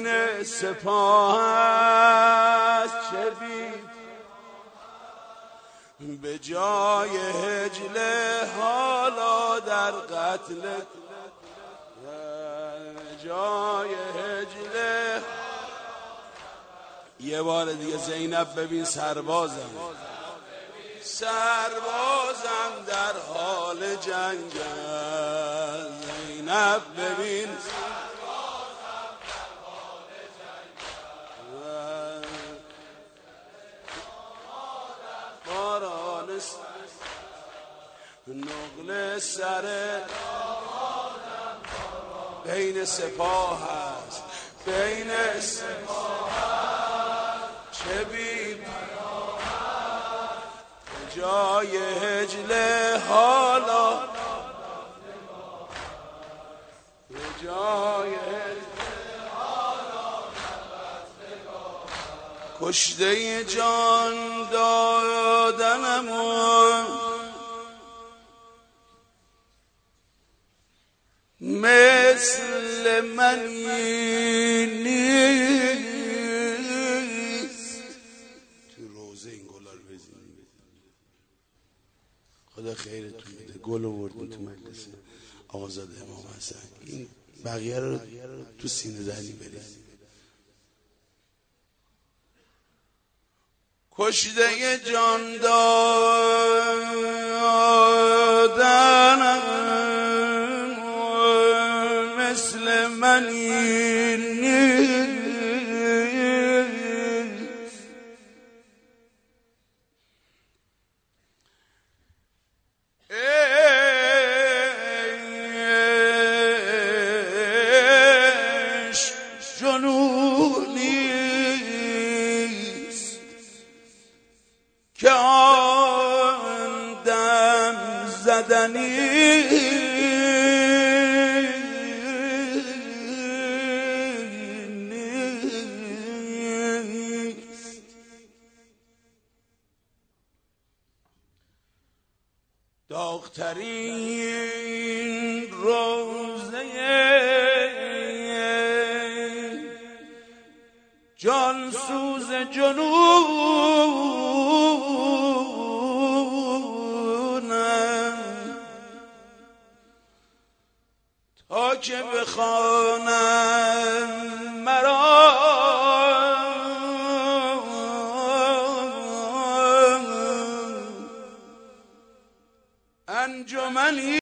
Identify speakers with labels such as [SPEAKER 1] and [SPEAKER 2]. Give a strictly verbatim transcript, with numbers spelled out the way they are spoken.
[SPEAKER 1] بین سپاه است چه بی به جای هجل حالا در قتل جای هجل. یه بار دیگه زینب ببین سربازم سربازم در حال جنگ زینب ببین سربازم در حال جنگ باران نقل سر بین سپاه هست بین سپاه چه بی جای هجل حالا جای هجل حالا کشته جان دادنمون مثل منی نیست. تو روزه این گلار بزنید خدا خیرتون بده. گل آوردین تو مجلس آقازاده امام حسن. این بقیه رو تو سینه زنی برید. کشته جان دادنم مثل منی نیست. عشق جنونیست که آن دم زدنی داغ‌ترین روزه جانسوز جنونم تا که بخوانم مرا انجمنی